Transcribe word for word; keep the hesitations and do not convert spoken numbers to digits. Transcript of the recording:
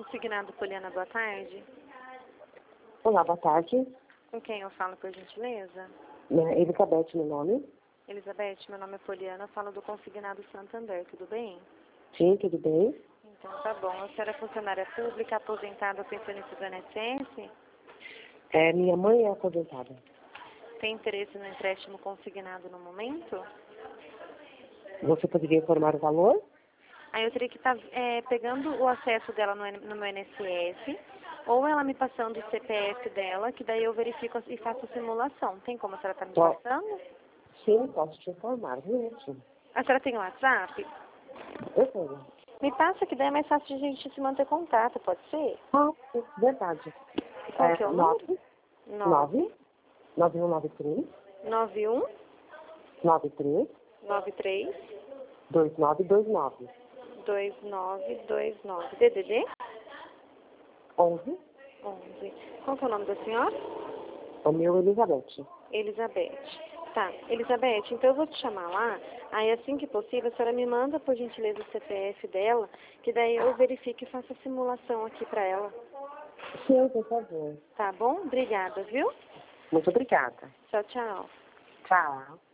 Consignado Poliana, boa tarde. Olá, boa tarde. Com quem eu falo, por gentileza? É Elizabeth, meu nome. Elizabeth, meu nome é Poliana, eu falo do Consignado Santander, tudo bem? Sim, tudo bem? Então tá bom. A senhora é funcionária pública, aposentada, pensionista do I N S S? É, minha mãe é aposentada. Tem interesse no empréstimo consignado no momento? Você poderia informar o valor? Aí eu teria que estar é, pegando o acesso dela no, no meu I N S S, ou ela me passando o C P F dela, que daí eu verifico e faço a simulação. Tem como a senhora estar me Ó, passando? sim, posso te informar, viu? Sim. A senhora tem o WhatsApp? Eu tenho. Me passa que daí é mais fácil de a gente se manter contato, pode ser? Ah, sim, verdade. Qual É, que é o nove, número? nove, nove um nove três, nove um nove três, nove três dois nove dois nove, dois nove dois nove. D D D? onze, onze. Qual que é o nome da senhora? o meu Elizabeth. Elizabeth. Tá, Elizabeth, então eu vou te chamar lá, aí assim que possível a senhora me manda por gentileza o C P F dela, que daí eu verifico e faço a simulação aqui pra ela. Sim, por favor. Tá bom? Obrigada, viu? Muito obrigada. Tchau, tchau. Tchau.